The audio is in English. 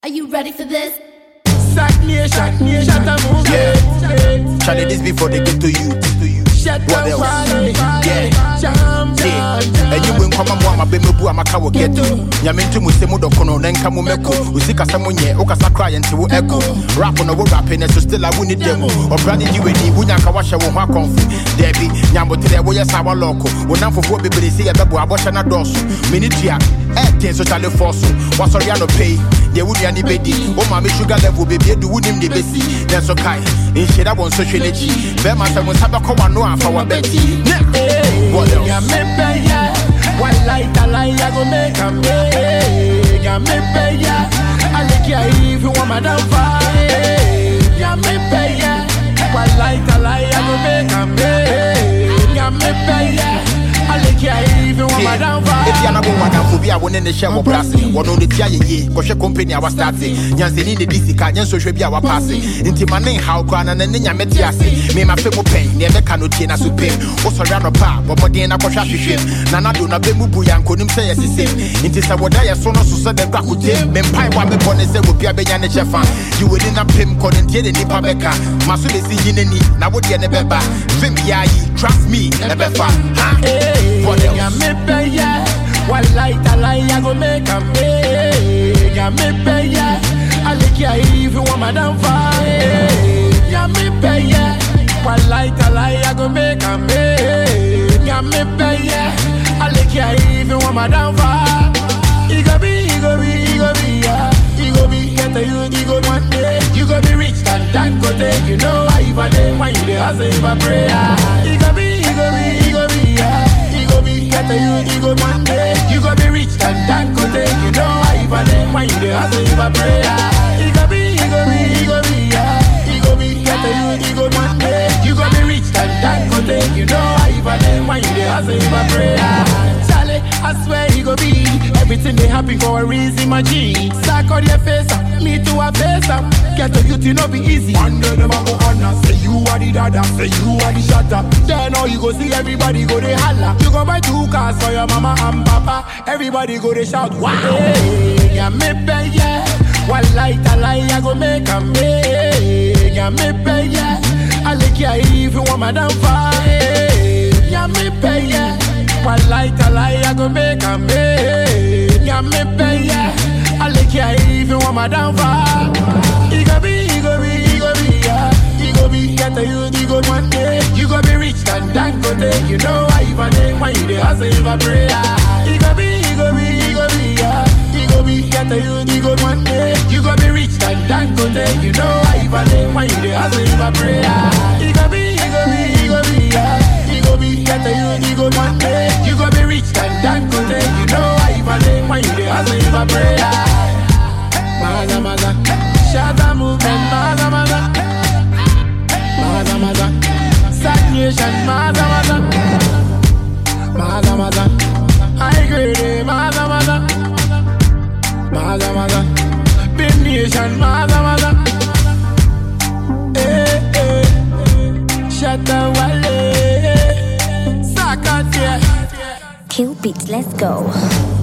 Are you ready for this? Sack nation, shut up, move it. Charlie, this before they get to you. Shut What up, else? Yeah. champion. And you win come on my baby boo amaka will get to. Yamintu musemu dokono nenka mu meko. Usika samunye okasa cry until echo. Rap on the rapping so still I win demo. Or brand you with the wunyaka washa wo ha konfu. Debi nyambo tele wo yesa wa loko. Wonam for bebere say bebo abosha na doso. Minitia ten socially force. Was sorry no pay. They would yani bedi. O mama sugar level baby do wunim the besi. Then so kai. In sheda won social energy. Bema say mo sabako wa no afa wa beti. What else? Ya me peya, one light a lie I go make a me. Ya me peya, I like ya even one madam fire. Ya me peya, one light a lie I go make a me. Ya me peya. If you're not going to be a one in the shell of plastic, one on the TIA, Kosha company, I was starting. Yancy in the DC car, Yan social be our passing. Into my name, how can and then I met Yassi. Me, my people pain, never cannot chain us to pay. Also, Rano Pa, but Modena Kosha ship. Nana do not be Mubuyan, couldn't say as the same. Into Sawadaya, so no so the Bakute, men pie one upon a set with Pia Bayan Chefan. You will in a pim, couldn't get any Pabeka. Masu is in any, now would you never buy. Trust me, never far. What else? Ya me peya, one light a lie I go make a me. Ya me peya, I like ya even one madam fire. Ya me peya, one light a lie I go make a me. Ya me peya, I like ya even one madam fire. He go be, yeah. He go be, get a you, he go one day. You go be rich and that go take. You know I even day when you dey hustle for prayer. He go be, yeah. Get a you go one day. You go be rich and that go take. You know I even day when you dey hustle for prayer. He go be, yeah. He go be, get a you go one day. You go be rich and that go take. You know I even day when you dey hustle for prayer. Charlie, I swear he go be. Everything they happen for a reason, my G. Sack on your face up, me to a face up. Get a youth, no be easy. Under them I go on, say you are the dada, say you are the shutter. Then all you go see everybody go they holla. You go buy 2 cars for your mama and papa. Everybody go they shout, wow. Hey, ya me pay, yeah. One light a lie, I go make a me. Ya me pay, yeah. I like ya even one madam fire. Ya me pay, yeah. One light a lie, I go make a me. Ya me pay, yeah. I like ya even one madam fire. He go be, yeah. He go be, get a you, he go one day. You go be rich and that go day. You know I even day when you dey hustle for prayer. He go be, yeah. He go be, get a you, he go one day. You go be rich and that go day. You know I even day when you dey hustle for prayer. He go be, yeah. He go be, get a you, he go one day. You go be rich and that go day. You know I even day when you dey hustle for prayer. Maza, Shatta movement, maza. Stagnation, maza. High grade, maza. Big nation, maza. Shatta Wale, Sakate. Kill beats, let's go.